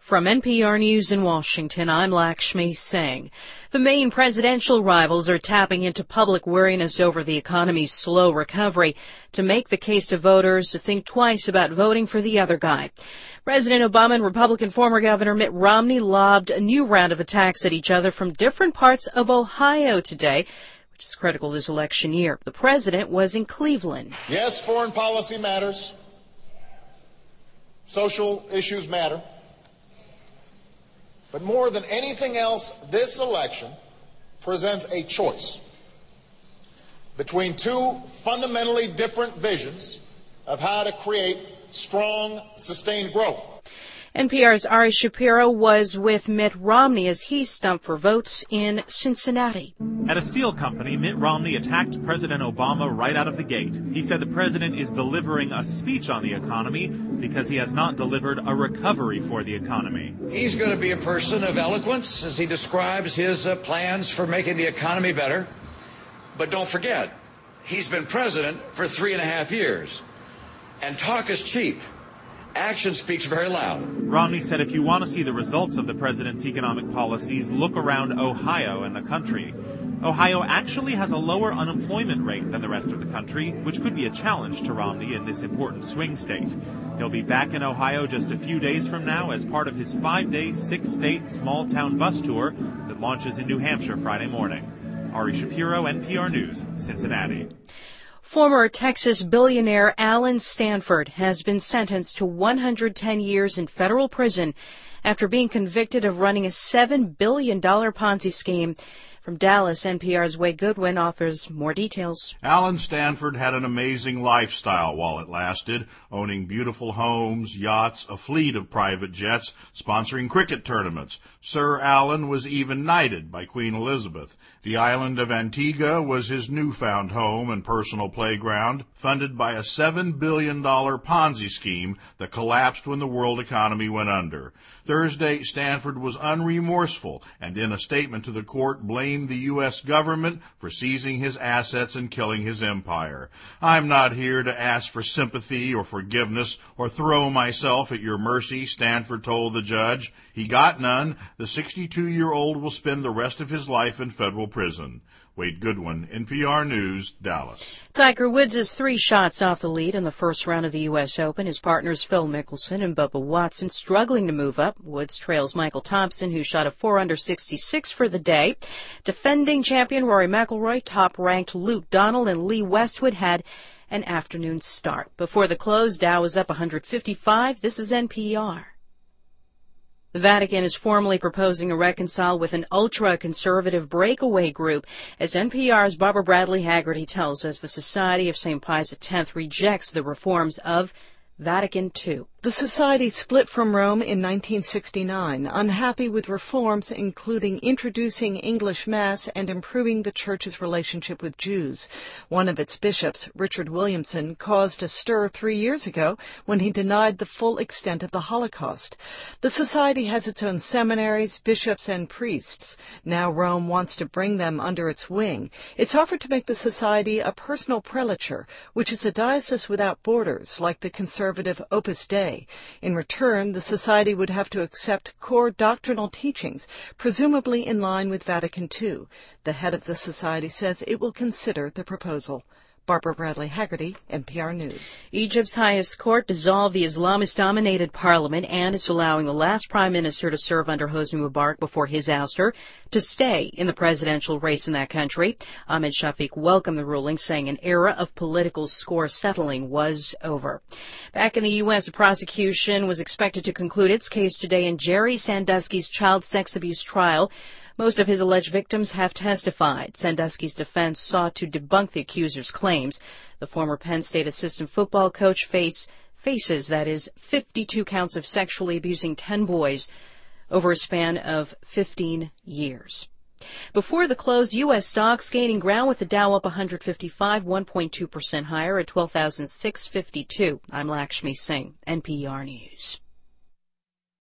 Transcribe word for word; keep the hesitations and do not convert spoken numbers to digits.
From N P R News in Washington, I'm Lakshmi Singh. The main presidential rivals are tapping into public weariness over the economy's slow recovery to make the case to voters to think twice about voting for the other guy. President Obama and Republican former Governor Mitt Romney lobbed a new round of attacks at each other from different parts of Ohio today, which is critical this election year. The president was in Cleveland. Yes, foreign policy matters. Social issues matter. But more than anything else, this election presents a choice between two fundamentally different visions of how to create strong, sustained growth. N P R's Ari Shapiro was with Mitt Romney as he stumped for votes in Cincinnati. At a steel company, Mitt Romney attacked President Obama right out of the gate. He said the president is delivering a speech on the economy because he has not delivered a recovery for the economy. He's going to be a person of eloquence as he describes his uh, plans for making the economy better. But don't forget, he's been president for three and a half years. And talk is cheap. Action speaks very loud. Romney said if you want to see the results of the president's economic policies, look around Ohio and the country. Ohio actually has a lower unemployment rate than the rest of the country, which could be a challenge to Romney in this important swing state. He'll be back in Ohio just a few days from now as part of his five-day, six-state small-town bus tour that launches in New Hampshire Friday morning. Ari Shapiro, N P R News, Cincinnati. Former Texas billionaire Alan Stanford has been sentenced to one hundred ten years in federal prison after being convicted of running a seven billion dollars Ponzi scheme. From Dallas, N P R's Wade Goodwin offers more details. Alan Stanford had an amazing lifestyle while it lasted, owning beautiful homes, yachts, a fleet of private jets, sponsoring cricket tournaments. Sir Alan was even knighted by Queen Elizabeth. The island of Antigua was his newfound home and personal playground, funded by a seven billion dollars Ponzi scheme that collapsed when the world economy went under. Thursday, Stanford was unremorseful and in a statement to the court blamed the U S government for seizing his assets and killing his empire. "I'm not here to ask for sympathy or forgiveness or throw myself at your mercy," Stanford told the judge. He got none. The sixty-two-year-old will spend the rest of his life in federal prison. Wade Goodwin, N P R News, Dallas. Tiger Woods is three shots off the lead in the first round of the U S Open. His partners Phil Mickelson and Bubba Watson struggling to move up. Woods trails Michael Thompson, who shot a four under sixty-six for the day. Defending champion Rory McIlroy, top-ranked Luke Donald, and Lee Westwood had an afternoon start. Before the close, Dow was up one hundred fifty-five. This is N P R. The Vatican is formally proposing to reconcile with an ultra-conservative breakaway group. As N P R's Barbara Bradley Haggerty tells us, the Society of Saint Pius X rejects the reforms of Vatican Two. The society split from Rome in nineteen sixty-nine, unhappy with reforms including introducing English Mass and improving the Church's relationship with Jews. One of its bishops, Richard Williamson, caused a stir three years ago when he denied the full extent of the Holocaust. The society has its own seminaries, bishops, and priests. Now Rome wants to bring them under its wing. It's offered to make the society a personal prelature, which is a diocese without borders, like the conservative Opus Dei. In return, the society would have to accept core doctrinal teachings, presumably in line with Vatican Two. The head of the society says it will consider the proposal. Barbara Bradley Haggerty, N P R News. Egypt's highest court dissolved the Islamist-dominated parliament, and it's allowing the last prime minister to serve under Hosni Mubarak before his ouster to stay in the presidential race in that country. Ahmed Shafiq welcomed the ruling, saying an era of political score settling was over. Back in the U S, a prosecution was expected to conclude its case today in Jerry Sandusky's child sex abuse trial. Most of his alleged victims have testified. Sandusky's defense sought to debunk the accuser's claims. The former Penn State assistant football coach face, faces, that is, fifty-two counts of sexually abusing ten boys over a span of fifteen years. Before the close, U S stocks gaining ground with the Dow up one hundred fifty-five, one point two percent higher at twelve thousand six hundred fifty-two. I'm Lakshmi Singh, N P R News.